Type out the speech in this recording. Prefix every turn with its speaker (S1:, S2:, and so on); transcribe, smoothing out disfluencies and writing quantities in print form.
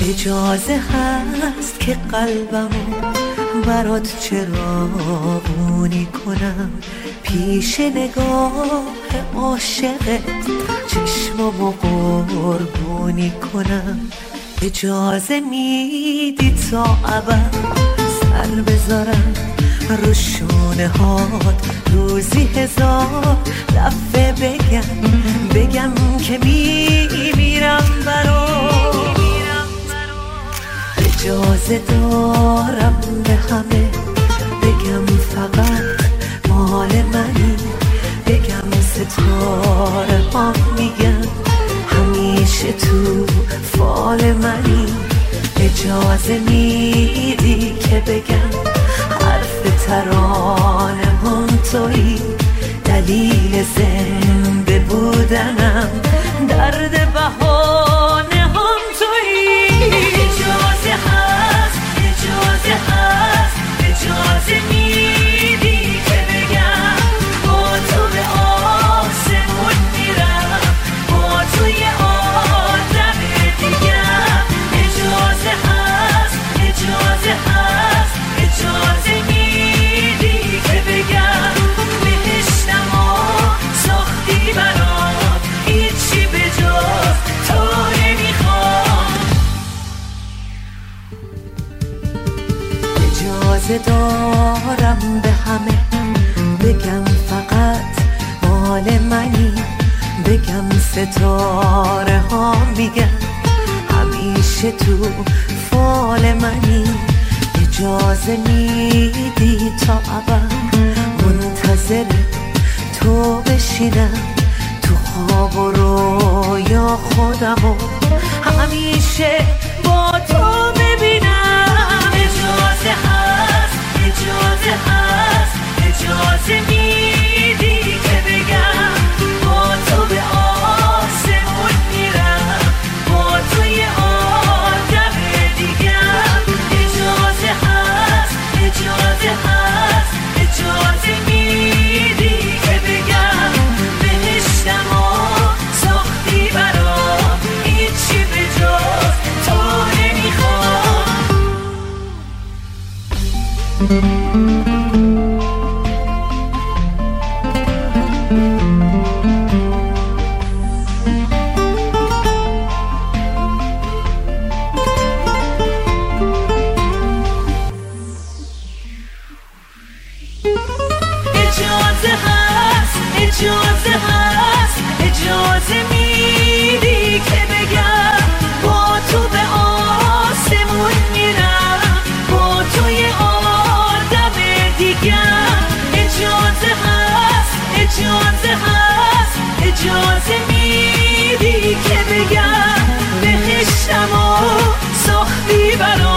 S1: اجازه هست که قلبمو برات چراغونی کنم، پیش نگاه عاشقت چشممو قربونی کنم. اجازه میدی تا ابد سر بذارم رو شونه هات، روزی 1000 دفعه بگم که میمیرم برات. اجازه دارم به همه بگم فقط مال منی، بگم ستاره ها میگن همیشه تو فال منی. اجازه میدی که بگم حرف ترانه هم تویی، دلیل زنده بودنم درد بهانه هم تویی. اجازه هست، اجازه هست، اجازه میدی که بگم با تو به آسمون میرم، با تو یه آدم دیگم. اجازه هست، اجازه هست، اجازه میدی که بگم بهشتم ساختی برات، هیچی به جز تو نمیخوام. اجازه دارم به همه بگم فقط مال منی، بگم ستاره ها میگن همیشه تو فال منی. اجازه میدی تا ابد منتظر تو بشینم، تو خواب و رویا خودمو همیشه با تو ببینم. اجازه هست، اجازه هست، اجازه میدی که بگم با تو به آسمون میرم، با تو یه آدم دیگم. اجازه هست، اجازه هست، اجازه میدی که بگم بهشتم ساختی برام، هیچی به جز تو نمیخوام. اجازه هست، اجازه هست، اجازه میدی که بگم با تو به آسمون میرم، با تو یه آدم دیگم. اجازه هست، اجازه هست، اجازه میدی که بگم بهشتم ساختی برام،